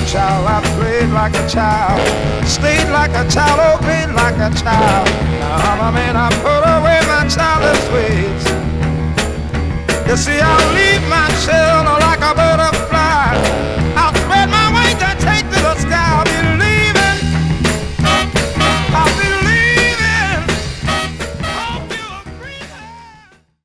child. I played like a child, stayed like a child, obeyed like a child. Now I'm a man, I put away my childish ways. You see, I'll leave my children